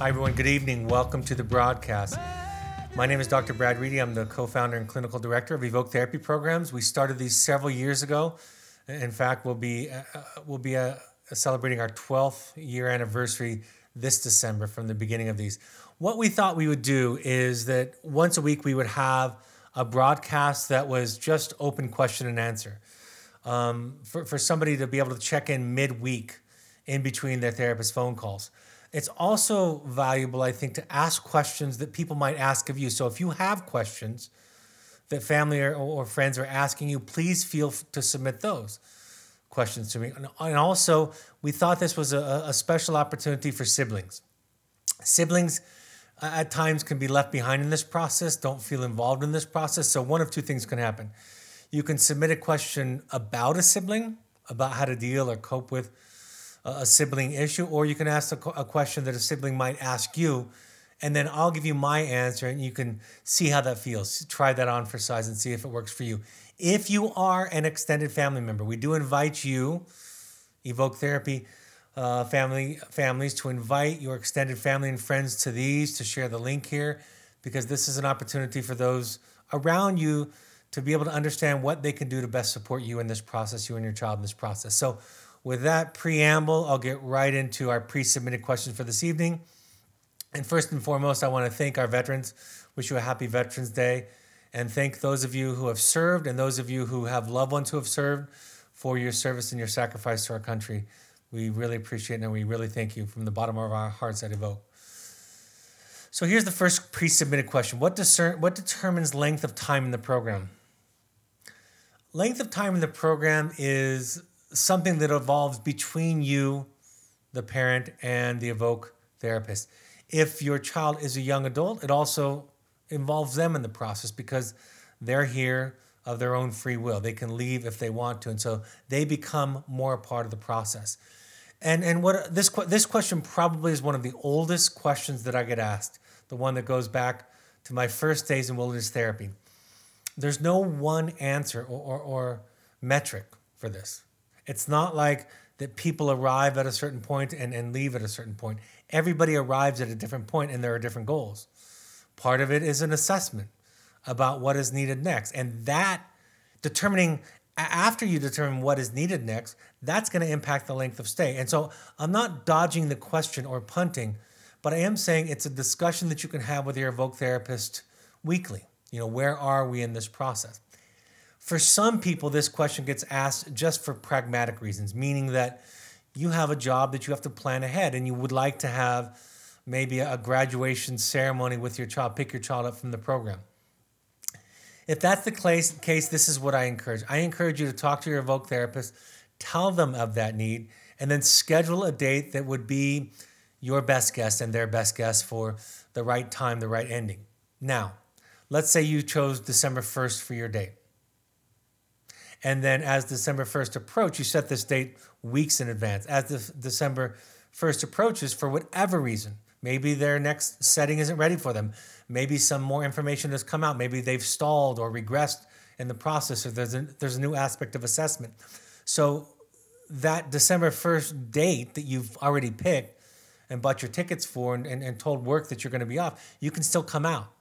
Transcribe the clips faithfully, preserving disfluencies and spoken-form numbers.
Hi, everyone. Good evening. Welcome to the broadcast. My name is Doctor Brad Reedy. I'm the co-founder and clinical director of Evoke Therapy Programs. We started these several years ago. In fact, we'll be uh, we'll be uh, celebrating our twelfth year anniversary this December from the beginning of these. What we thought we would do is that once a week we would have a broadcast that was just open question and answer um, for, for somebody to be able to check in midweek in between their therapist phone calls. It's also valuable, I think, to ask questions that people might ask of you. So if you have questions that family or, or friends are asking you, please feel to submit those questions to me. And also, we thought this was a, a special opportunity for siblings. Siblings uh, at times can be left behind in this process, don't feel involved in this process. So one of two things can happen. You can submit a question about a sibling, about how to deal or cope with a sibling issue, or you can ask a, a question that a sibling might ask you, and then I'll give you my answer and you can see how that feels. Try that on for size and see if it works for you. If you are an extended family member, we do invite you, Evoke Therapy uh, family families, to invite your extended family and friends to these, to share the link here, because this is an opportunity for those around you to be able to understand what they can do to best support you in this process, you and your child in this process. So with that preamble, I'll get right into our pre-submitted questions for this evening. And first and foremost, I want to thank our veterans, wish you a happy Veterans Day, and thank those of you who have served and those of you who have loved ones who have served for your service and your sacrifice to our country. We really appreciate it, and we really thank you from the bottom of our hearts at Evoke. So here's the first pre-submitted question. What, discern, what determines length of time in the program? Length of time in the program is something that evolves between you, the parent, and the Evoke therapist. If your child is a young adult, it also involves them in the process because they're here of their own free will. They can leave if they want to, and so they become more a part of the process. And and what this this question probably is one of the oldest questions that I get asked, the one that goes back to my first days in wilderness therapy. There's no one answer or, or, or metric for this. It's not like that people arrive at a certain point and, and leave at a certain point. Everybody arrives at a different point and there are different goals. Part of it is an assessment about what is needed next. And that determining, after you determine what is needed next, that's going to impact the length of stay. And so I'm not dodging the question or punting, but I am saying it's a discussion that you can have with your Evoke therapist weekly. You know, where are we in this process? For some people, this question gets asked just for pragmatic reasons, meaning that you have a job that you have to plan ahead and you would like to have maybe a graduation ceremony with your child, pick your child up from the program. If that's the case, case, this is what I encourage. I encourage you to talk to your Evoke therapist, tell them of that need, and then schedule a date that would be your best guess and their best guess for the right time, the right ending. Now, let's say you chose December first for your date. And then as December first approaches, you set this date weeks in advance. As the December first approaches, for whatever reason, maybe their next setting isn't ready for them. Maybe some more information has come out. Maybe they've stalled or regressed in the process, or there's a, there's a new aspect of assessment. So that December first date that you've already picked and bought your tickets for and, and, and told work that you're going to be off, you can still come out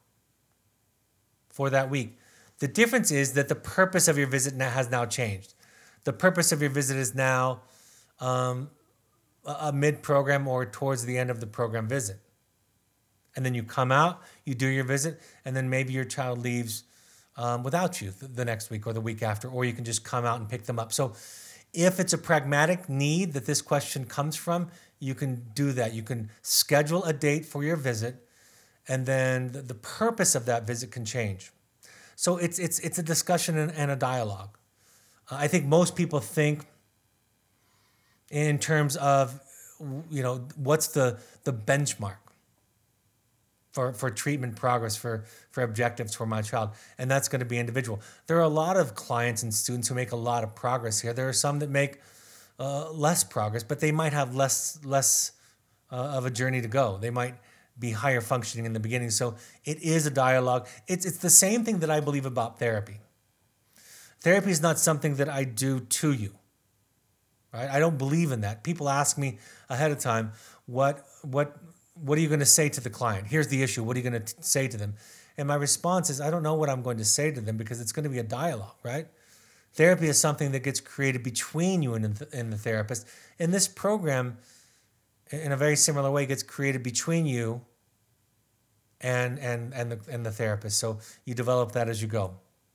for that week. The difference is that the purpose of your visit now has now changed. The purpose of your visit is now um, a mid-program or towards the end of the program visit. And then you come out, you do your visit, and then maybe your child leaves um, without you the next week or the week after, or you can just come out and pick them up. So if it's a pragmatic need that this question comes from, you can do that. You can schedule a date for your visit, and then the purpose of that visit can change. So it's it's it's a discussion and, and a dialogue. Uh, I think most people think in terms of, you know, what's the the benchmark for, for treatment progress, for, for objectives for my child, and that's going to be individual. There are a lot of clients and students who make a lot of progress here. There are some that make uh, less progress, but they might have less less uh, of a journey to go. They might be higher functioning in the beginning. So it is a dialogue. It's it's the same thing that I believe about therapy. Therapy is not something that I do to you, right? I don't believe in that. People ask me ahead of time, what what what are you going to say to the client? Here's the issue. What are you going to say to them? And my response is, I don't know what I'm going to say to them because it's going to be a dialogue, right? Therapy is something that gets created between you and the, and the therapist. And this program, in a very similar way, gets created between you and and and the and the therapist. So you develop that as you go.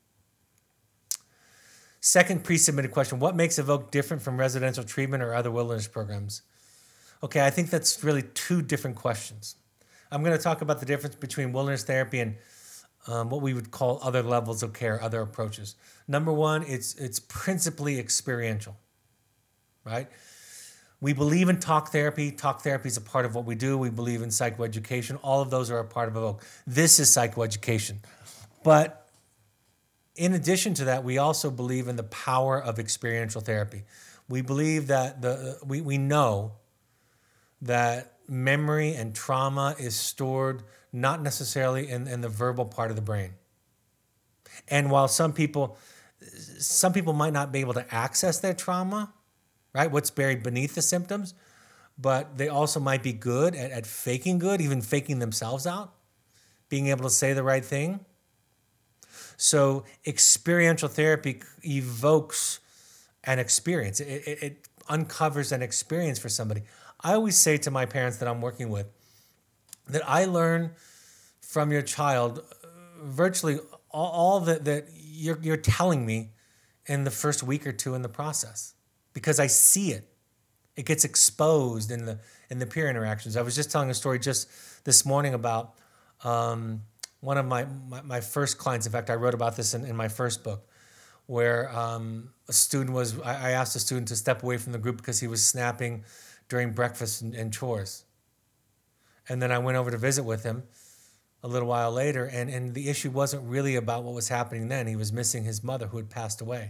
Second pre-submitted question: what makes Evoke different from residential treatment or other wilderness programs? Okay, I think that's really two different questions. I'm going to talk about the difference between wilderness therapy and um, what we would call other levels of care, other approaches. Number one, it's it's principally experiential, right? We believe in talk therapy. Talk therapy is a part of what we do. We believe in psychoeducation. All of those are a part of Evoke. This is psychoeducation. But in addition to that, we also believe in the power of experiential therapy. We believe that the we, we know that memory and trauma is stored not necessarily in, in the verbal part of the brain. And while some people some people might not be able to access their trauma, right? What's buried beneath the symptoms, but they also might be good at, at faking good, even faking themselves out, being able to say the right thing. So experiential therapy evokes an experience. It, it, it uncovers an experience for somebody. I always say to my parents that I'm working with that I learn from your child virtually all, all that, that you're, you're telling me in the first week or two in the process. Because I see it. It gets exposed in the in the peer interactions. I was just telling a story just this morning about um, one of my, my, my first clients. In fact, I wrote about this in, in my first book, where um, a student was, I, I asked a student to step away from the group because he was snapping during breakfast and, and chores. And then I went over to visit with him a little while later, and, and the issue wasn't really about what was happening then. He was missing his mother who had passed away.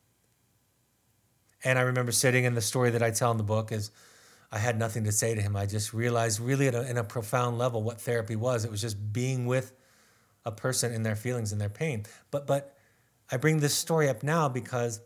And I remember sitting, in the story that I tell in the book is I had nothing to say to him. I just realized really at a, in a profound level what therapy was. It was just being with a person in their feelings and their pain. But but I bring this story up now because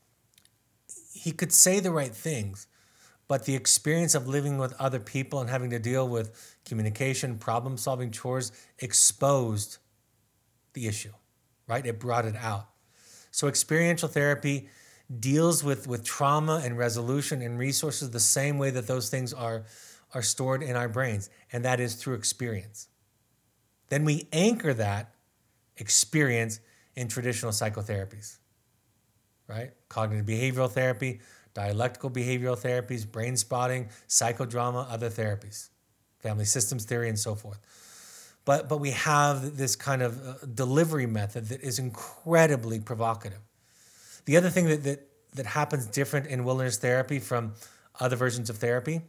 he could say the right things, but the experience of living with other people and having to deal with communication, problem-solving, chores exposed the issue, right? It brought it out. So experiential therapy deals with, with trauma and resolution and resources the same way that those things are, are stored in our brains, and that is through experience. Then we anchor that experience in traditional psychotherapies, right? Cognitive behavioral therapy, dialectical behavioral therapies, brain spotting, psychodrama, other therapies, family systems theory, and so forth. But, but we have this kind of uh, delivery method that is incredibly provocative. The other thing that, that that happens different in wilderness therapy from other versions of therapy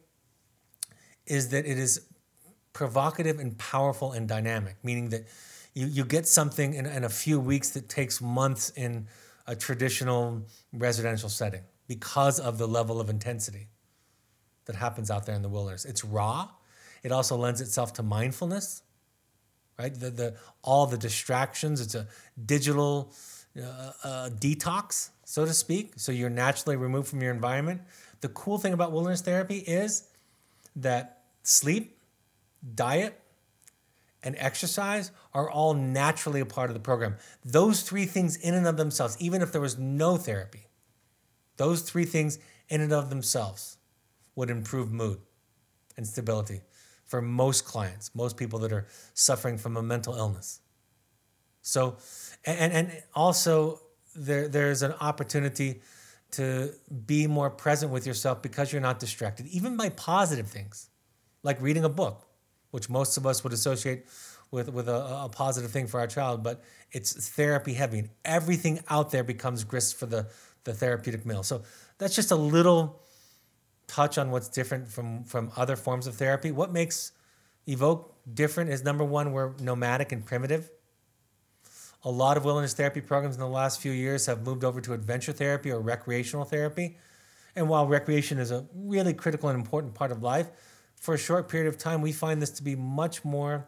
is that it is provocative and powerful and dynamic, meaning that you, you get something in, in a few weeks that takes months in a traditional residential setting because of the level of intensity that happens out there in the wilderness. It's raw. It also lends itself to mindfulness, right? The, the, all the distractions. It's a digital Uh, uh, detox, so to speak. So you're naturally removed from your environment. The cool thing about wilderness therapy is that sleep, diet, and exercise are all naturally a part of the program. Those three things in and of themselves, even if there was no therapy, those three things in and of themselves would improve mood and stability for most clients, most people that are suffering from a mental illness. So, and and also there there's an opportunity to be more present with yourself because you're not distracted, even by positive things, like reading a book, which most of us would associate with, with a, a positive thing for our child, but it's therapy heavy, and everything out there becomes grist for the, the therapeutic mill. So that's just a little touch on what's different from, from other forms of therapy. What makes Evoke different is, number one, we're nomadic and primitive. A lot of wilderness therapy programs in the last few years have moved over to adventure therapy or recreational therapy. And while recreation is a really critical and important part of life, for a short period of time, we find this to be much more,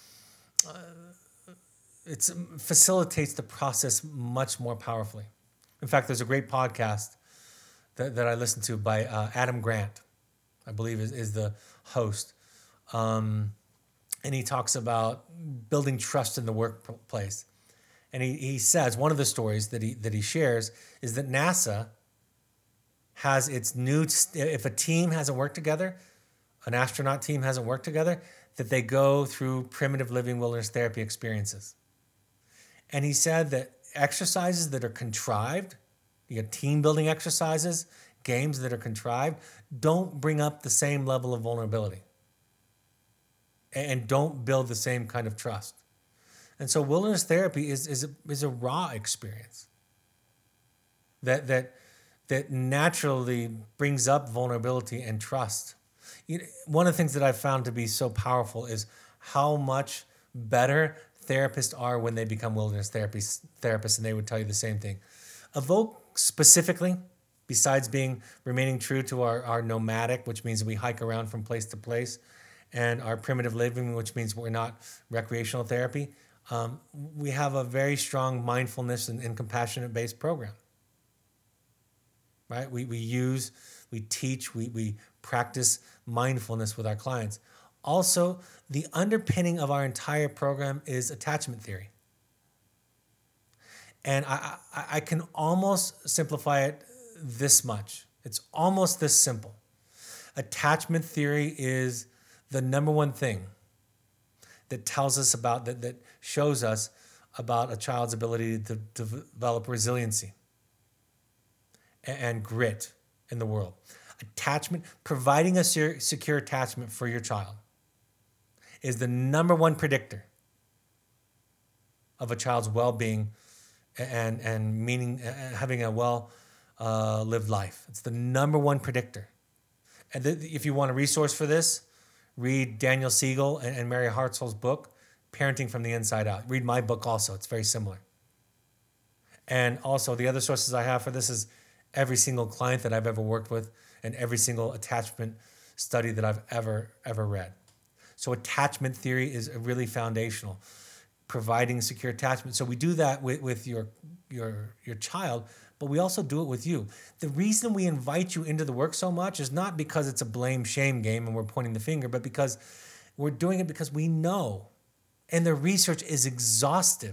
uh, it facilitates the process much more powerfully. In fact, there's a great podcast that, that I listened to by uh, Adam Grant, I believe is, is the host. Um, and he talks about building trust in the workplace. And he, he says one of the stories that he that he shares is that NASA has its new, if a team hasn't worked together, an astronaut team hasn't worked together, that they go through primitive living wilderness therapy experiences. And he said that exercises that are contrived, you know, team building exercises, games that are contrived, don't bring up the same level of vulnerability and don't build the same kind of trust. And so wilderness therapy is, is, a, is a raw experience that, that, that naturally brings up vulnerability and trust. You know, one of the things that I've found to be so powerful is how much better therapists are when they become wilderness therapists, therapists, and they would tell you the same thing. Evoke specifically, besides being remaining true to our, our nomadic, which means we hike around from place to place, and our primitive living, which means we're not recreational therapy, um, we have a very strong mindfulness and, and compassionate-based program. Right? We we use, we teach, we we practice mindfulness with our clients. Also, the underpinning of our entire program is attachment theory. And I, I, I can almost simplify it this much. It's almost this simple. Attachment theory is the number one thing that tells us about, that, that shows us about a child's ability to, to develop resiliency and, and grit in the world. Attachment, providing a secure attachment for your child is the number one predictor of a child's well-being and, and meaning, uh, having a well uh, lived life. It's the number one predictor. And th- if you want a resource for this, read Daniel Siegel and, and Mary Hartzell's book, Parenting from the Inside Out. Read my book also. It's very similar. And also the other sources I have for this is every single client that I've ever worked with and every single attachment study that I've ever, ever read. So attachment theory is really foundational, providing secure attachment. So we do that with, with your, your, your child, but we also do it with you. The reason we invite you into the work so much is not because it's a blame shame game and we're pointing the finger, but because we're doing it because we know, and the research is exhaustive,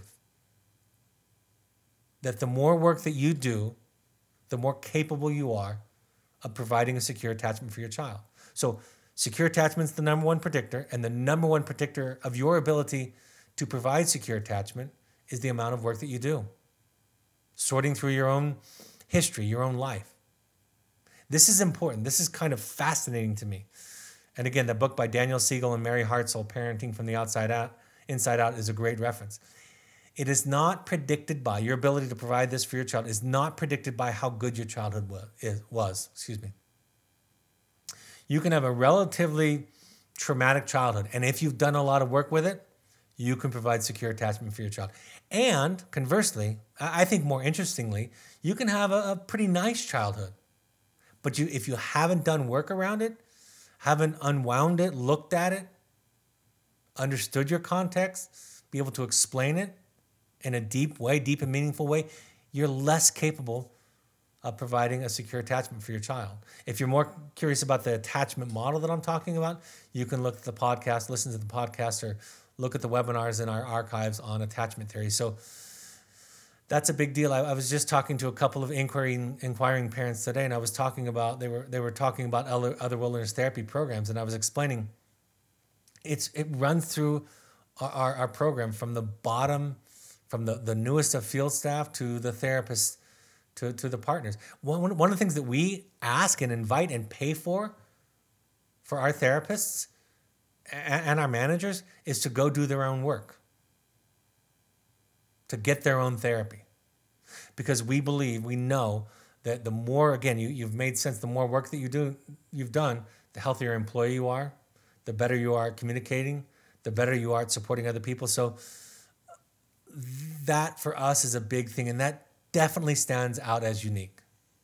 that the more work that you do, the more capable you are of providing a secure attachment for your child. So secure attachment is the number one predictor, and the number one predictor of your ability to provide secure attachment is the amount of work that you do. Sorting through your own history, your own life. This is important. This is kind of fascinating to me. And again, the book by Daniel Siegel and Mary Hartzell, Parenting from the Outside Out, Inside Out, is a great reference. It is not predicted by, your ability to provide this for your child is not predicted by how good your childhood was. Excuse me. You can have a relatively traumatic childhood, and if you've done a lot of work with it, you can provide secure attachment for your child. And conversely, I think more interestingly, you can have a, a pretty nice childhood. But you, if you haven't done work around it, haven't unwound it, looked at it, understood your context, be able to explain it in a deep way, deep and meaningful way, you're less capable of providing a secure attachment for your child. If you're more curious about the attachment model that I'm talking about, you can look at the podcast, listen to the podcast, or look at the webinars in our archives on attachment theory. So that's a big deal. I, I was just talking to a couple of inquiring, inquiring parents today, and I was talking about, they were they were talking about other, other wilderness therapy programs, and I was explaining it's it runs through our, our, our program from the bottom, from the, the newest of field staff to the therapists, to, to the partners. One, one of the things that we ask and invite and pay for, for our therapists and our managers, is to go do their own work, to get their own therapy. Because we believe, we know that the more, again, you, you've made sense, the more work that you do, you've done, the healthier employee you are, the better you are at communicating, the better you are at supporting other people. So that for us is a big thing, and that definitely stands out as unique.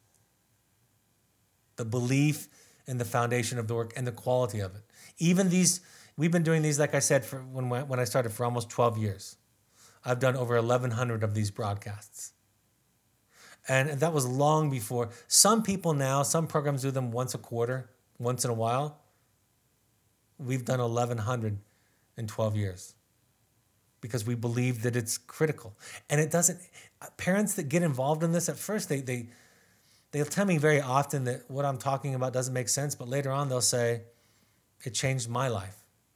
The belief in the foundation of the work and the quality of it. Even these, we've been doing these, like I said, for when, when I started, for almost twelve years. I've done over eleven hundred of these broadcasts. And that was long before. Some people now, some programs do them once a quarter, once in a while. we've done eleven hundred in twelve years because we believe that it's critical. And it doesn't, parents that get involved in this at first, they, they, they'll tell me very often that what I'm talking about doesn't make sense, but later on they'll say, it changed my life.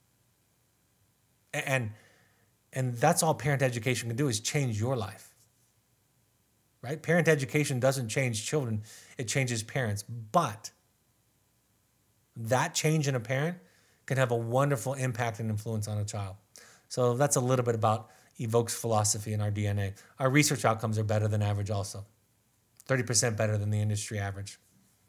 And, and that's all parent education can do, is change your life. Right? Parent education doesn't change children, it changes parents. But that change in a parent can have a wonderful impact and influence on a child. So that's a little bit about Evoke's philosophy and our D N A. Our research outcomes are better than average also. thirty percent better than the industry average.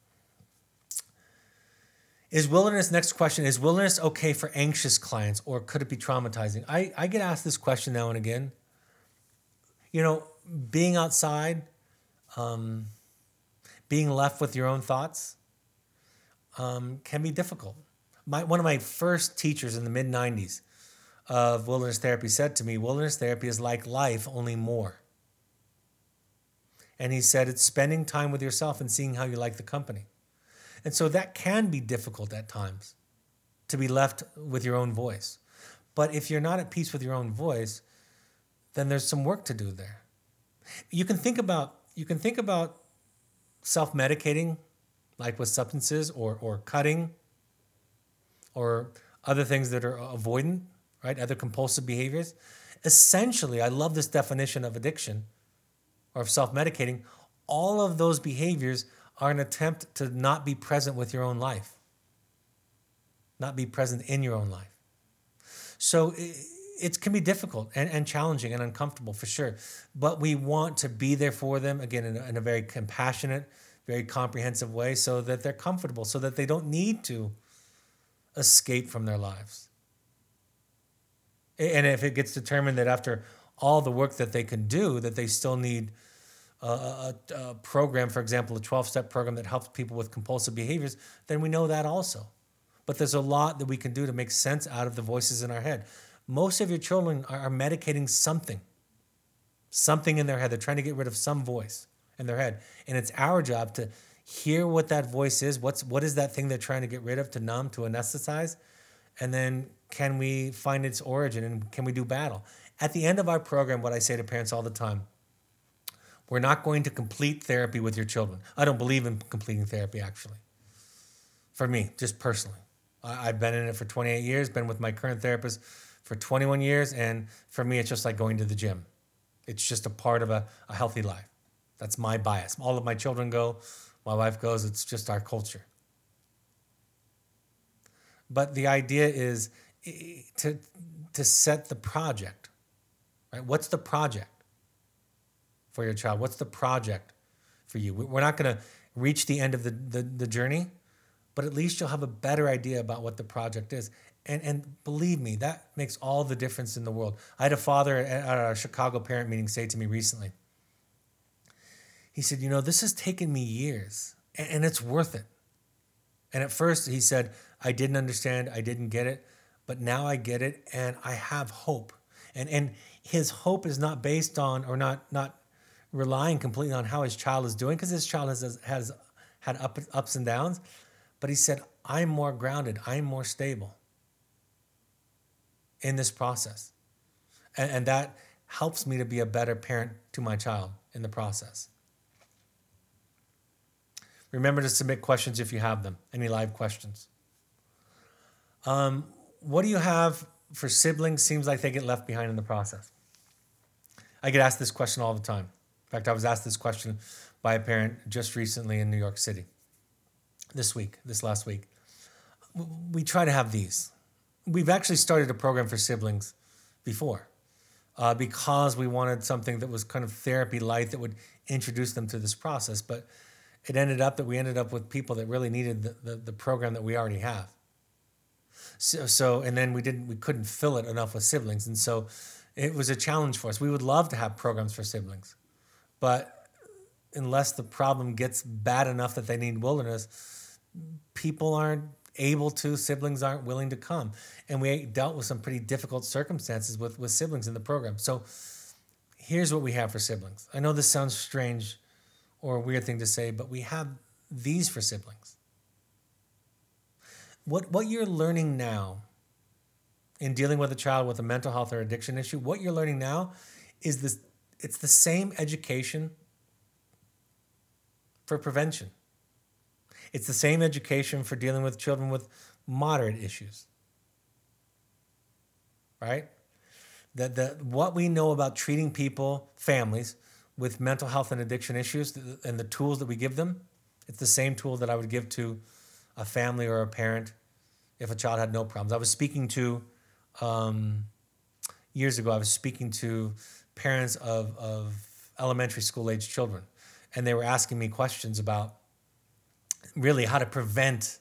Is wilderness, next question, is wilderness okay for anxious clients, or could it be traumatizing? I, I get asked this question now and again. You know, being outside, um, being left with your own thoughts um, can be difficult. My, one of my first teachers in the mid nineties of wilderness therapy said to me, wilderness therapy is like life, only more. And he said, it's spending time with yourself and seeing how you like the company. And so that can be difficult at times, to be left with your own voice. But if you're not at peace with your own voice, then there's some work to do there. You can think about, you can think about self-medicating, like with substances, or, or cutting, or other things that are avoidant, right? Other compulsive behaviors. Essentially, I love this definition of addiction or of self-medicating. All of those behaviors are an attempt to not be present with your own life, not be present in your own life. So it, it can be difficult and, and challenging and uncomfortable for sure, but we want to be there for them, again, in a, in a very compassionate, very comprehensive way, so that they're comfortable, so that they don't need to escape from their lives. And if it gets determined that after all the work that they can do, that they still need a, a, a program, for example, a twelve-step program that helps people with compulsive behaviors, then we know that also. But there's a lot that we can do to make sense out of the voices in our head. Most of your children are, are medicating something, something in their head. They're trying to get rid of some voice in their head. And it's our job to hear what that voice is. What's, what is that thing they're trying to get rid of, to numb, to anesthetize? And then can we find its origin, and can we do battle? At the end of our program, what I say to parents all the time, we're not going to complete therapy with your children. I don't believe in completing therapy, actually. For me, just personally. I, I've been in it for twenty-eight years, been with my current therapist for twenty-one years, and for me, it's just like going to the gym. It's just a part of a, a healthy life. That's my bias. All of my children go, my wife goes, it's just our culture. But the idea is to, to set the project, right? What's the project for your child? What's the project for you? We're not going to reach the end of the, the, the journey, but at least you'll have a better idea about what the project is. And, and believe me, that makes all the difference in the world. I had a father at our Chicago parent meeting say to me recently, he said, you know, this has taken me years, and, and it's worth it. And at first he said, I didn't understand, I didn't get it, but now I get it, and I have hope. And and his hope is not based on, or not not relying completely on how his child is doing, because his child has has had up, ups and downs. But he said, I'm more grounded, I'm more stable in this process. And, and that helps me to be a better parent to my child in the process. Remember to submit questions if you have them, any live questions. Um, what do you have for siblings? Seems like they get left behind in the process. I get asked this question all the time. In fact, I was asked this question by a parent just recently in New York City, this week, this last week. We try to have these. We've actually started a program for siblings before uh, because we wanted something that was kind of therapy light that would introduce them to this process. But it ended up that we ended up with people that really needed the, the, the program that we already have. So, so, and then we didn't, we couldn't fill it enough with siblings. And so it was a challenge for us. We would love to have programs for siblings, but unless the problem gets bad enough that they need wilderness, people aren't able to, siblings aren't willing to come. And we dealt with some pretty difficult circumstances with, with siblings in the program. So here's what we have for siblings. I know this sounds strange or a weird thing to say, but we have these for siblings. What what you're learning now in dealing with a child with a mental health or addiction issue, what you're learning now is this, it's the same education for prevention. It's the same education for dealing with children with moderate issues, right? That the, what we know about treating people, families, with mental health and addiction issues and the tools that we give them, it's the same tool that I would give to a family or a parent if a child had no problems. I was speaking to, um, years ago, I was speaking to parents of, of elementary school age children, and they were asking me questions about really how to prevent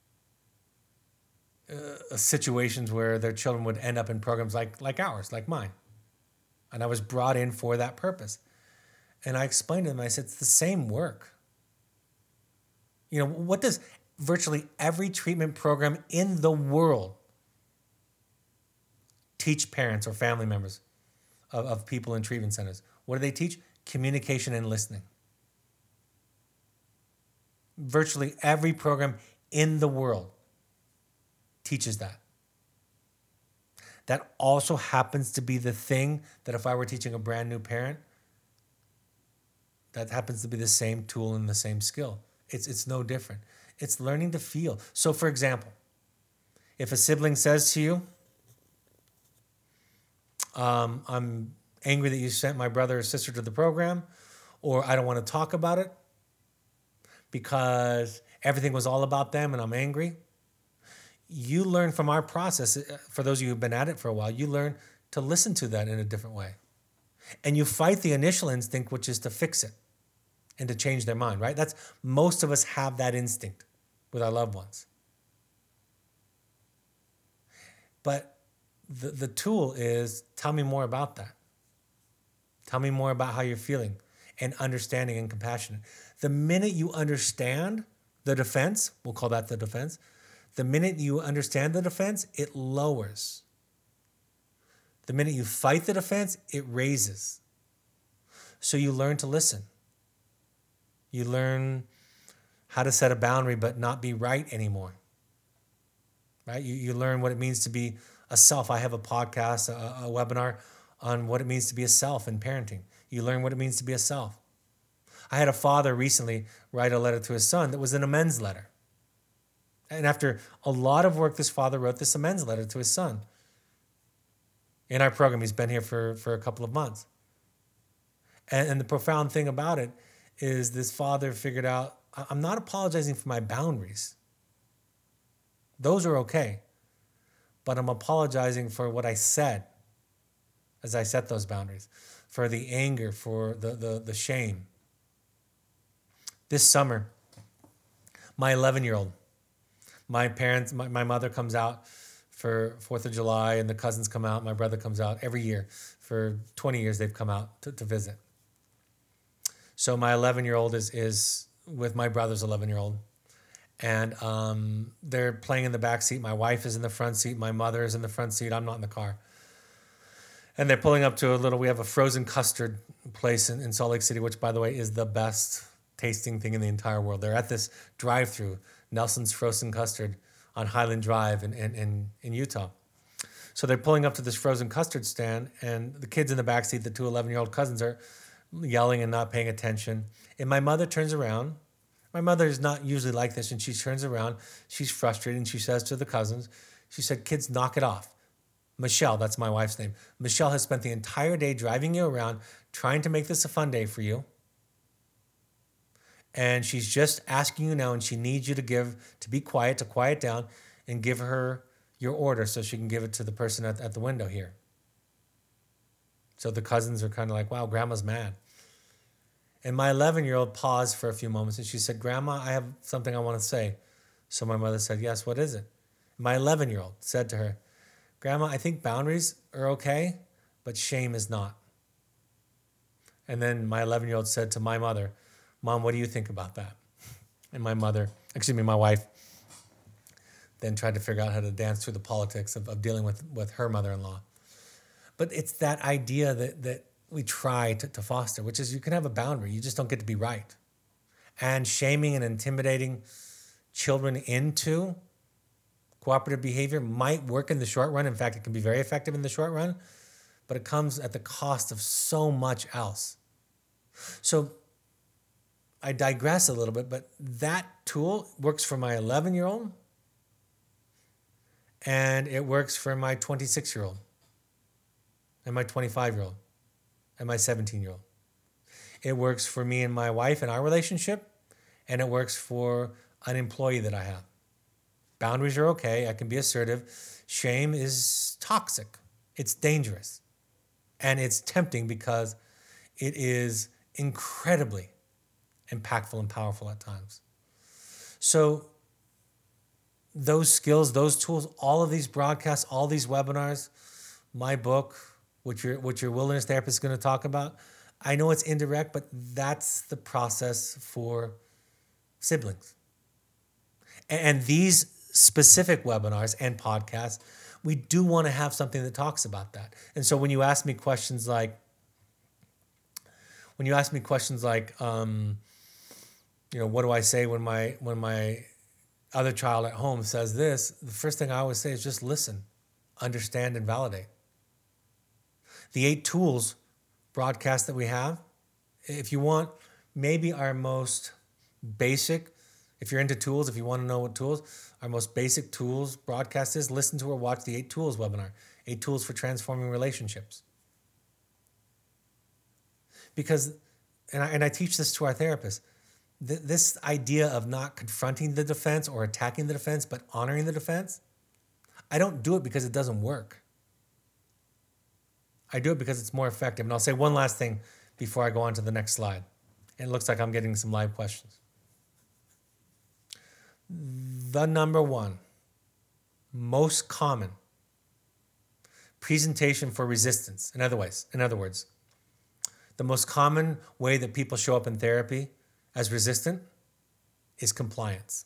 uh, situations where their children would end up in programs like, like ours, like mine. And I was brought in for that purpose. And I explained to them, I said, it's the same work. You know, what does virtually every treatment program in the world teach parents or family members of, of people in treatment centers? What do they teach? Communication and listening. Virtually every program in the world teaches that. That also happens to be the thing that if I were teaching a brand new parent, that happens to be the same tool and the same skill. It's, it's no different. It's learning to feel. So for example, if a sibling says to you, um, I'm angry that you sent my brother or sister to the program, or I don't want to talk about it because everything was all about them and I'm angry. You learn from our process, for those of you who've been at it for a while, you learn to listen to that in a different way. And you fight the initial instinct, which is to fix it and to change their mind, right? That's, most of us have that instinct with our loved ones. But the, the tool is, tell me more about that. Tell me more about how you're feeling, and understanding and compassionate. The minute you understand the defense, we'll call that the defense, the minute you understand the defense, it lowers. The minute you fight the defense, it raises. So you learn to listen. You learn how to set a boundary but not be right anymore. Right? You, you learn what it means to be a self. I have a podcast, a, a webinar on what it means to be a self in parenting. You learn what it means to be a self. I had a father recently write a letter to his son that was an amends letter. And after a lot of work, this father wrote this amends letter to his son. In our program, he's been here for, for a couple of months. And, and the profound thing about it is this father figured out, I'm not apologizing for my boundaries. Those are okay. But I'm apologizing for what I said as I set those boundaries, for the anger, for the, the, the shame. This summer, my eleven-year-old, my parents, my, my mother comes out for fourth of July, and the cousins come out. My brother comes out every year. For twenty years, they've come out to, to visit. So my eleven-year-old is is with my brother's eleven-year-old. And um, they're playing in the back seat. My wife is in the front seat. My mother is in the front seat. I'm not in the car. And they're pulling up to a little, we have a frozen custard place in, in Salt Lake City, which, by the way, is the best tasting thing in the entire world. They're at this drive-through, Nelson's Frozen Custard on Highland Drive in, in, in, in Utah. So they're pulling up to this frozen custard stand, and the kids in the backseat, the two eleven-year-old cousins, are yelling and not paying attention. And my mother turns around. My mother is not usually like this, and she turns around. She's frustrated, and she says to the cousins, she said, kids, knock it off. Michelle, that's my wife's name. Michelle has spent the entire day driving you around, trying to make this a fun day for you. And she's just asking you now, and she needs you to give, to be quiet, to quiet down, and give her your order so she can give it to the person at, at the window here. So the cousins are kind of like, wow, grandma's mad. And my eleven-year-old paused for a few moments, and she said, Grandma, I have something I want to say. So my mother said, yes, what is it? My eleven-year-old said to her, Grandma, I think boundaries are okay, but shame is not. And then my eleven-year-old said to my mother, Mom, what do you think about that? And my mother, excuse me, my wife, then tried to figure out how to dance through the politics of, of dealing with, with her mother-in-law. But it's that idea that, that we try to, to foster, which is you can have a boundary, you just don't get to be right. And shaming and intimidating children into Cooperative behavior might work in the short run. In fact, it can be very effective in the short run, but it comes at the cost of so much else. So I digress a little bit, but that tool works for my eleven-year-old and it works for my twenty-six-year-old and my twenty-five-year-old and my seventeen-year-old. It works for me and my wife and our relationship, and it works for an employee that I have. Boundaries are okay. I can be assertive. Shame is toxic. It's dangerous. And it's tempting because it is incredibly impactful and powerful at times. So those skills, those tools, all of these broadcasts, all these webinars, my book, which your, which your wilderness therapist is going to talk about, I know it's indirect, but that's the process for siblings. And these specific webinars and podcasts, we do want to have something that talks about that. And so when you ask me questions like, when you ask me questions like, um, you know, what do I say when my when my other child at home says this? The first thing I always say is just listen, understand, and validate. The eight tools broadcast that we have, if you want maybe our most basic, if you're into tools, if you want to know what tools, our most basic tools broadcast is, listen to or watch the Eight Tools webinar, Eight Tools for Transforming Relationships. Because, and I, and I teach this to our therapists, th- this idea of not confronting the defense or attacking the defense, but honoring the defense, I don't do it because it doesn't work. I do it because it's more effective. And I'll say one last thing before I go on to the next slide. And it looks like I'm getting some live questions. The number one most common presentation for resistance, in other ways, in other words, the most common way that people show up in therapy as resistant is compliance.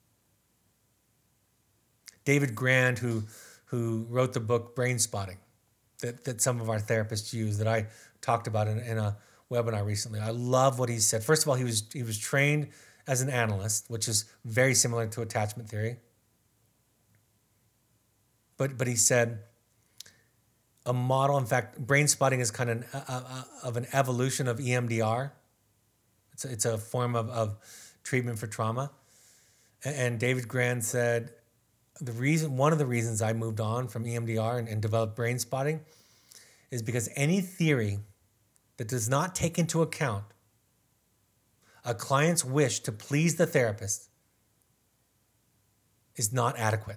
David Grand, who, who wrote the book Brain Spotting, that, that some of our therapists use, that I talked about in, in a webinar recently. I love what he said. First of all, he was he was trained as an analyst, which is very similar to attachment theory. But but he said a model, in fact, brain spotting is kind of, a, a, of an evolution of E M D R. It's a, it's a form of, of treatment for trauma. And David Grand said, the reason, one of the reasons I moved on from E M D R and, and developed brain spotting is because any theory that does not take into account a client's wish to please the therapist is not adequate.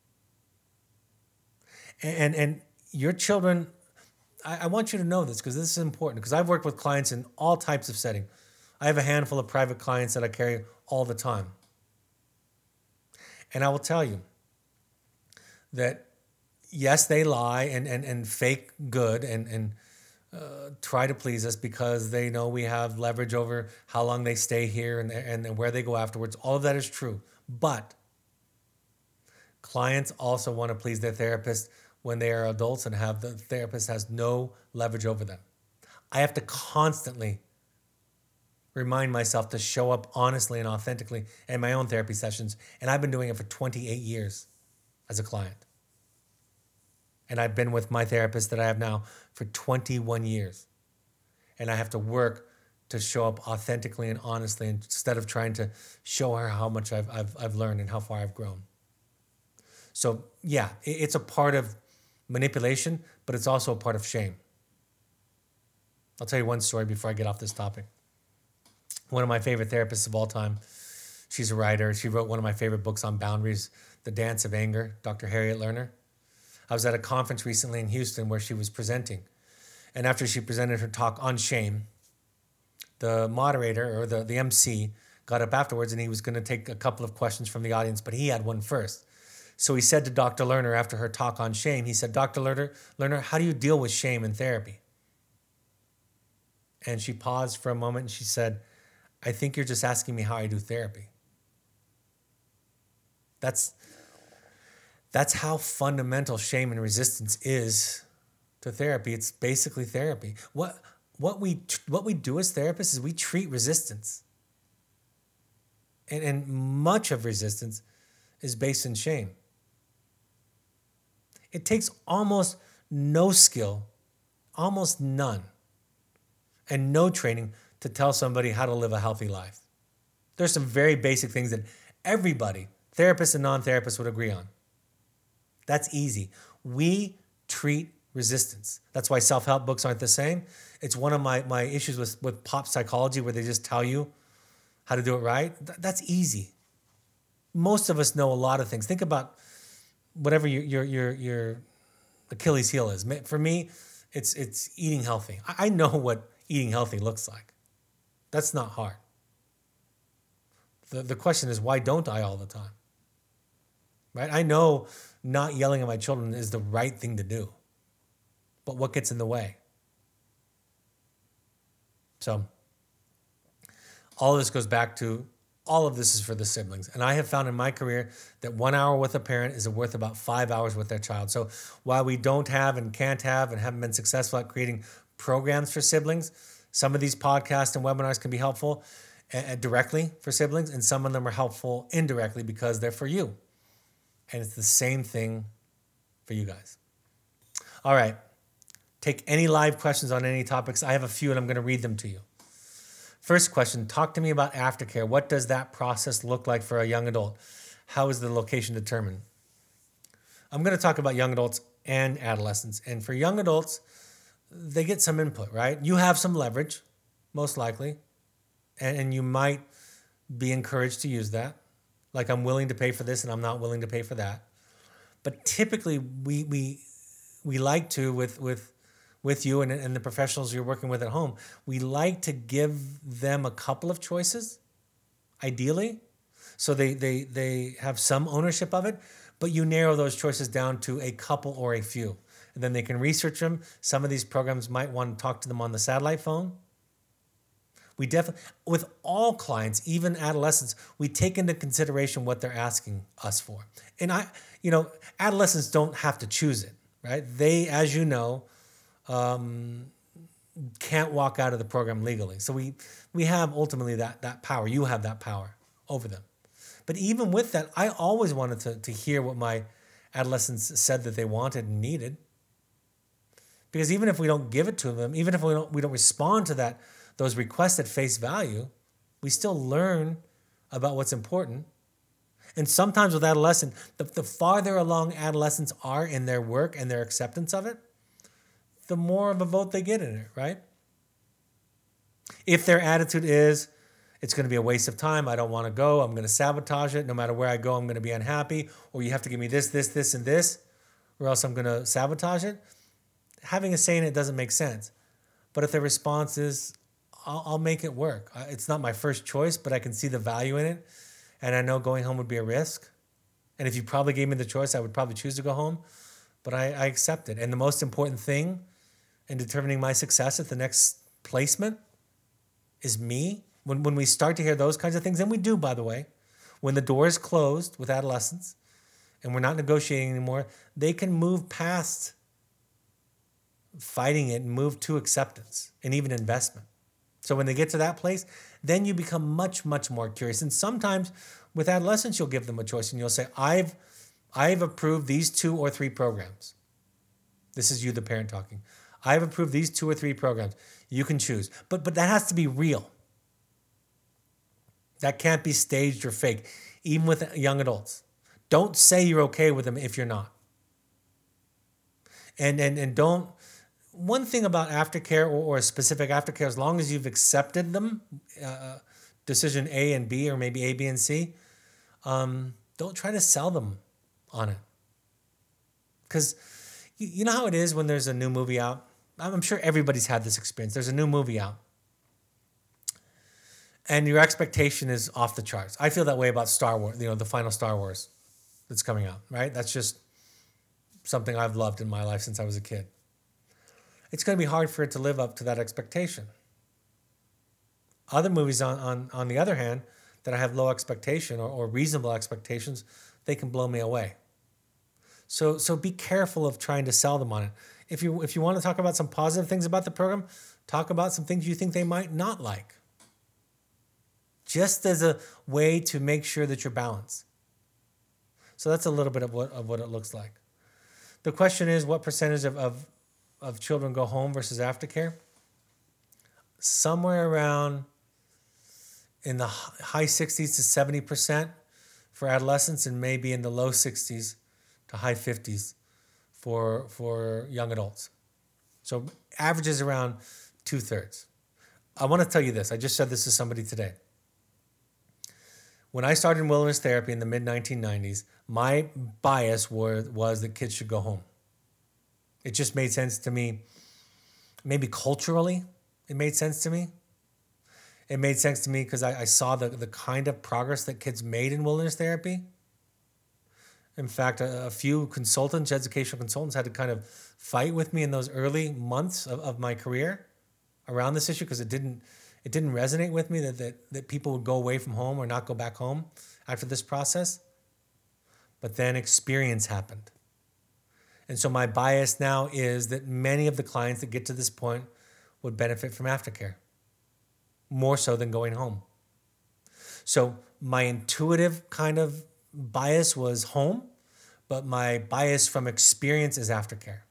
And, and your children, I, I want you to know this because this is important, because I've worked with clients in all types of settings. I have a handful of private clients that I carry all the time. And I will tell you that, yes, they lie and, and, and fake good and, and uh, try to please us because they know we have leverage over how long they stay here and, and where they go afterwards. All of that is true. But clients also want to please their therapist when they are adults and have the therapist has no leverage over them. I have to constantly remind myself to show up honestly and authentically in my own therapy sessions. And I've been doing it for twenty-eight years as a client. And I've been with my therapist that I have now for twenty-one years. And I have to work to show up authentically and honestly instead of trying to show her how much I've, I've, I've learned and how far I've grown. So yeah, it's a part of manipulation, but it's also a part of shame. I'll tell you one story before I get off this topic. One of my favorite therapists of all time, she's a writer. She wrote one of my favorite books on boundaries, The Dance of Anger, Doctor Harriet Lerner. I was at a conference recently in Houston where she was presenting. And after she presented her talk on shame, the moderator or the, the M C got up afterwards and he was going to take a couple of questions from the audience, but he had one first. So he said to Doctor Lerner after her talk on shame, he said, Doctor Lerner, Lerner, how do you deal with shame in therapy? And she paused for a moment and she said, I think you're just asking me how I do therapy. That's, that's how fundamental shame and resistance is to therapy. It's basically therapy. What, what, we, what we do as therapists is we treat resistance. And, and much of resistance is based in shame. It takes almost no skill, almost none, and no training to tell somebody how to live a healthy life. There's some very basic things that everybody, therapists and non-therapists, would agree on. That's easy. We treat resistance. That's why self-help books aren't the same. It's one of my, my issues with, with pop psychology, where they just tell you how to do it right. Th- that's easy. Most of us know a lot of things. Think about whatever your your your, your Achilles heel is. For me, it's it's eating healthy. I, I know what eating healthy looks like. That's not hard. The, the question is, why don't I all the time? Right? I know not yelling at my children is the right thing to do. But what gets in the way? So all of this goes back to, all of this is for the siblings. And I have found in my career that one hour with a parent is worth about five hours with their child. So while we don't have and can't have and haven't been successful at creating programs for siblings, some of these podcasts and webinars can be helpful uh, directly for siblings, and some of them are helpful indirectly because they're for you. And it's the same thing for you guys. All right. Take any live questions on any topics. I have a few and I'm going to read them to you. First question, talk to me about aftercare. What does that process look like for a young adult? How is the location determined? I'm going to talk about young adults and adolescents. And for young adults, they get some input, right? You have some leverage, most likely, and, and you might be encouraged to use that. Like, I'm willing to pay for this and I'm not willing to pay for that. But typically, we we we like to, with with with you and, and the professionals you're working with at home, we like to give them a couple of choices, ideally, so they they they have some ownership of it, but you narrow those choices down to a couple or a few. And then they can research them. Some of these programs might want to talk to them on the satellite phone. We definitely, with all clients, even adolescents, we take into consideration what they're asking us for. And I, you know, adolescents don't have to choose it, right? They, as you know, um, can't walk out of the program legally. So we we have ultimately that that power. You have that power over them. But even with that, I always wanted to, to hear what my adolescents said that they wanted and needed. Because even if we don't give it to them, even if we don't we don't respond to that, those requests at face value, we still learn about what's important. And sometimes with adolescent, the, the farther along adolescents are in their work and their acceptance of it, the more of a vote they get in it, right? If their attitude is, it's going to be a waste of time, I don't want to go, I'm going to sabotage it, no matter where I go, I'm going to be unhappy, or you have to give me this, this, this, and this, or else I'm going to sabotage it, having a say in it doesn't make sense. But if their response is, I'll, I'll make it work. It's not my first choice, but I can see the value in it. And I know going home would be a risk. And if you probably gave me the choice, I would probably choose to go home. But I, I accept it. And the most important thing in determining my success at the next placement is me. When, when we start to hear those kinds of things, and we do, by the way, when the door is closed with adolescents and we're not negotiating anymore, they can move past fighting it and move to acceptance and even investment. So when they get to that place, then you become much, much more curious. And sometimes with adolescents, you'll give them a choice and you'll say, I've, I've approved these two or three programs. This is you, the parent, talking. I've approved these two or three programs. You can choose. But, but that has to be real. That can't be staged or fake, even with young adults. Don't say you're okay with them if you're not. And, and, and don't... One thing about aftercare or, or a specific aftercare, as long as you've accepted them, uh, decision A and B, or maybe A, B, and C, um, don't try to sell them on it. Because you, you know how it is when there's a new movie out? I'm sure everybody's had this experience. There's a new movie out. And your expectation is off the charts. I feel that way about Star Wars, you know, the final Star Wars that's coming out, right? That's just something I've loved in my life since I was a kid. It's going to be hard for it to live up to that expectation. Other movies, on, on, on the other hand, that I have low expectation or, or reasonable expectations, they can blow me away. So so be careful of trying to sell them on it. If you if you want to talk about some positive things about the program, talk about some things you think they might not like. Just as a way to make sure that you're balanced. So that's a little bit of what of what it looks like. the question is, what percentage of, of, of children go home versus aftercare? Somewhere around in the high sixties to seventy percent for adolescents, and maybe in the low sixties to high fifties for, for young adults. So averages around two thirds. I want to tell you this. I just said this to somebody today. When I started in wilderness therapy in the mid nineteen nineties, my bias was, was that kids should go home. It just made sense to me. Maybe culturally, it made sense to me. It made sense to me because I, I saw the, the kind of progress that kids made in wilderness therapy. In fact, a, a few consultants, educational consultants, had to kind of fight with me in those early months of, of my career around this issue because it didn't it didn't resonate with me that, that that people would go away from home or not go back home after this process. But then experience happened. And so my bias now is that many of the clients that get to this point would benefit from aftercare, more so than going home. So my intuitive kind of bias was home, but my bias from experience is aftercare.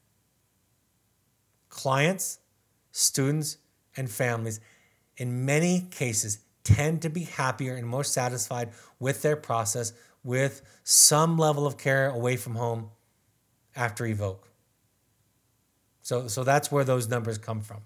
Clients, students, and families, in many cases, tend to be happier and more satisfied with their process with some level of care away from home after Evoke. So, so that's where those numbers come from.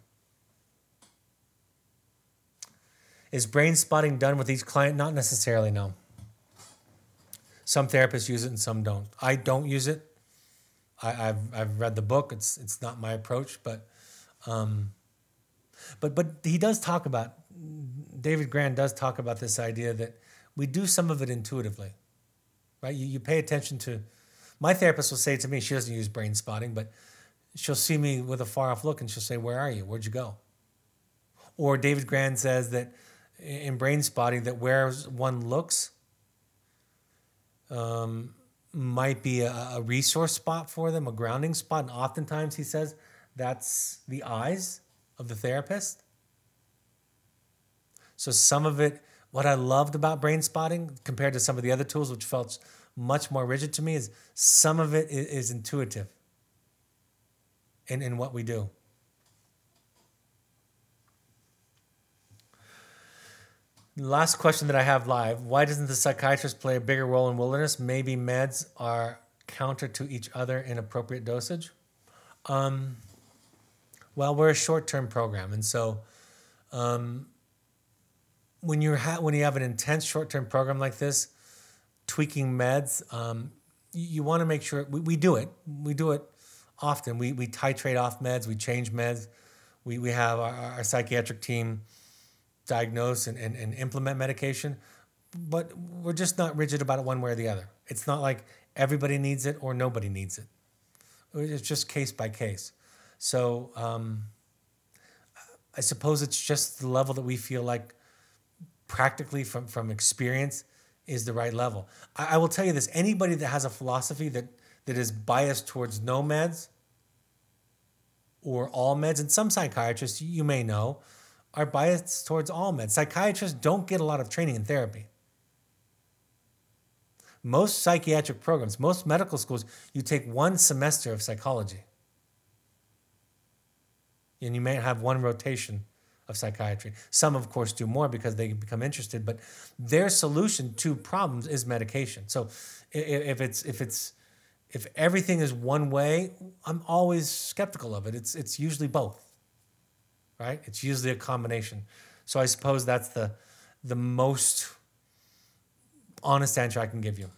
Is brain spotting done with each client? Not necessarily, no. Some therapists use it and some don't. I don't use it. I, I've I've read the book. It's it's not my approach, but um, but but he does talk about, David Grand does talk about this idea that we do some of it intuitively, right? You you pay attention to. My therapist will say to me, she doesn't use brain spotting, but she'll see me with a far off look and she'll say, "Where are you? Where'd you go?" Or David Grand says that in brain spotting that where one looks um, might be a, a resource spot for them, a grounding spot. And oftentimes he says that's the eyes of the therapist. So some of it, what I loved about brain spotting compared to some of the other tools, which felt much more rigid to me, is some of it is, is intuitive in, in what we do. Last question that I have live. Why doesn't the psychiatrist play a bigger role in wilderness? Maybe meds are counter to each other in appropriate dosage. Um, well, we're a short-term program. And so um, when, you're ha- when you have an intense short-term program like this, tweaking meds, um, you, you want to make sure, we, we do it. We do it often. We, we titrate off meds. We change meds. We, we have our, our psychiatric team diagnose and, and, and implement medication, but we're just not rigid about it one way or the other. It's not like everybody needs it or nobody needs it. It's just case by case. So um, I suppose it's just the level that we feel like practically from, from experience is the right level. I, I will tell you this, anybody that has a philosophy that, that is biased towards no meds or all meds, and some psychiatrists, you may know, are biased towards all meds. Psychiatrists don't get a lot of training in therapy. Most psychiatric programs, most medical schools, you take one semester of psychology. And you may have one rotation of psychiatry. Some, of course, do more because they become interested, but their solution to problems is medication. So if it's if it's if everything is one way, I'm always skeptical of it. It's it's usually both. Right? It's usually a combination. So I suppose that's the the most honest answer I can give you.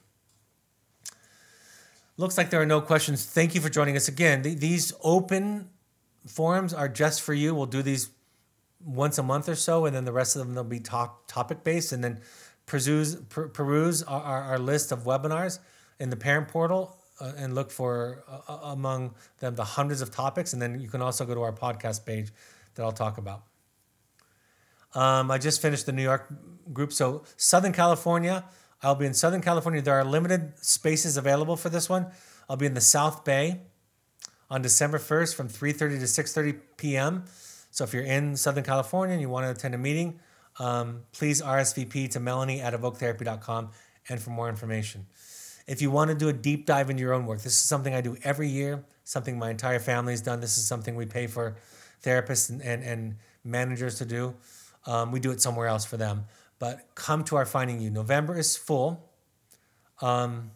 Looks like there are no questions. Thank you for joining us again. The, these open forums are just for you. We'll do these once a month or so, and then the rest of them they'll be top, topic-based, and then peruse, per, peruse our, our, our list of webinars in the parent portal uh, and look for uh, among them the hundreds of topics, and then you can also go to our podcast page that I'll talk about. Um, I just finished the New York group. So Southern California, I'll be in Southern California. There are limited spaces available for this one. I'll be in the South Bay on December first from three thirty to six thirty p.m. So if you're in Southern California and you want to attend a meeting, um, please R S V P to Melanie at evoke therapy dot com and for more information. If you want to do a deep dive into your own work, this is something I do every year, something my entire family's done. This is something we pay for therapists and, and, and managers to do. Um, we do it somewhere else for them. But come to our Finding You. November is full. Um,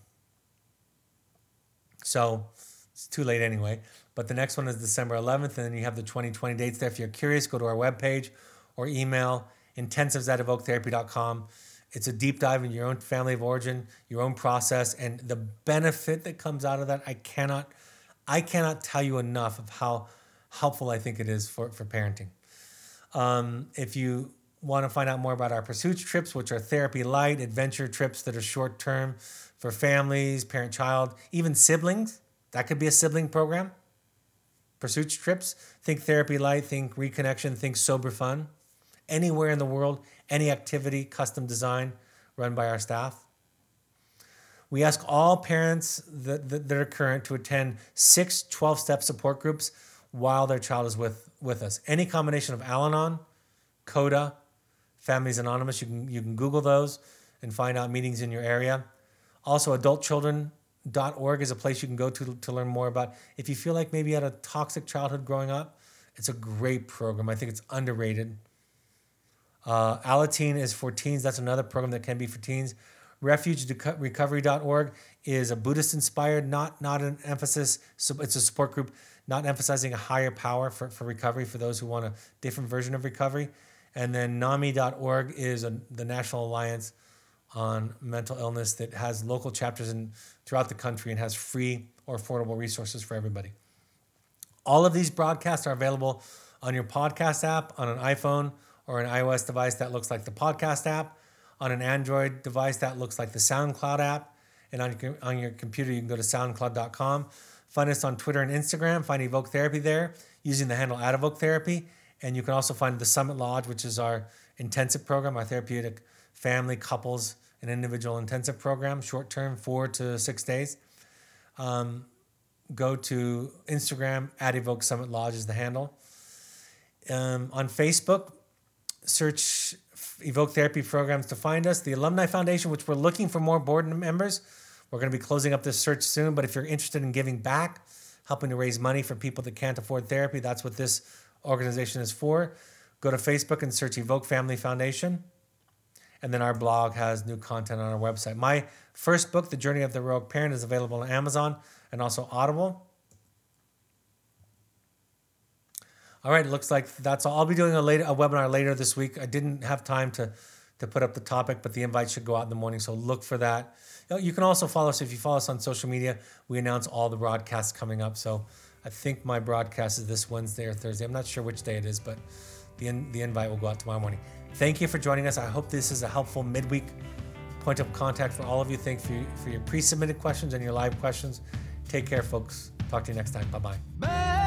so it's too late anyway. But the next one is December eleventh, and then you have the twenty twenty dates there. If you're curious, go to our webpage or email intensives at evoke therapy dot com. It's a deep dive in your own family of origin, your own process, and the benefit that comes out of that, I cannot, I cannot tell you enough of how helpful I think it is for, for parenting. Um, if you want to find out more about our Pursuits trips, which are therapy light, adventure trips that are short term for families, parent-child, even siblings, that could be a sibling program. Pursuits trips, think therapy light, think reconnection, think sober fun. Anywhere in the world, any activity, custom design, run by our staff. We ask all parents that, that, that are current to attend six twelve-step support groups while their child is with, with us. Any combination of Al-Anon, CODA, Families Anonymous, you can, you can Google those and find out meetings in your area. Also, adult children dot org is a place you can go to to learn more about. If you feel like maybe you had a toxic childhood growing up, it's a great program. I think it's underrated. Uh, Alateen is for teens. That's another program that can be for teens. refuge recovery dot org is a Buddhist-inspired, not not an emphasis. So it's a support group, not emphasizing a higher power for, for recovery for those who want a different version of recovery. And then NAMI dot org is a, the National Alliance on Mental Illness that has local chapters in throughout the country and has free or affordable resources for everybody. All of these broadcasts are available on your podcast app, on an iPhone or an iOS device that looks like the podcast app, on an Android device that looks like the SoundCloud app, and on your, on your computer you can go to soundcloud dot com. Find us on Twitter and Instagram. Find Evoke Therapy there using the handle at Evoke Therapy. And you can also find the Summit Lodge, which is our intensive program, our therapeutic family, couples, and individual intensive program, short-term, four to six days. Um, go to Instagram, at Evoke Summit Lodge is the handle. Um, on Facebook, search Evoke Therapy Programs to find us. The Alumni Foundation, which we're looking for more board members. We're going to be closing up this search soon, but if you're interested in giving back, helping to raise money for people that can't afford therapy, that's what this organization is for. Go to Facebook and search Evoke Family Foundation. And then our blog has new content on our website. My first book, The Journey of the Heroic Parent, is available on Amazon and also Audible. All right, it looks like that's all. I'll be doing a later a webinar later this week. I didn't have time to, to put up the topic, but the invite should go out in the morning, so look for that. You can also follow us. If you follow us on social media, we announce all the broadcasts coming up. So I think my broadcast is this Wednesday or Thursday. I'm not sure which day it is, but the, in, the invite will go out tomorrow morning. Thank you for joining us. I hope this is a helpful midweek point of contact for all of you. Thank you for your pre-submitted questions and your live questions. Take care, folks. Talk to you next time. Bye-bye.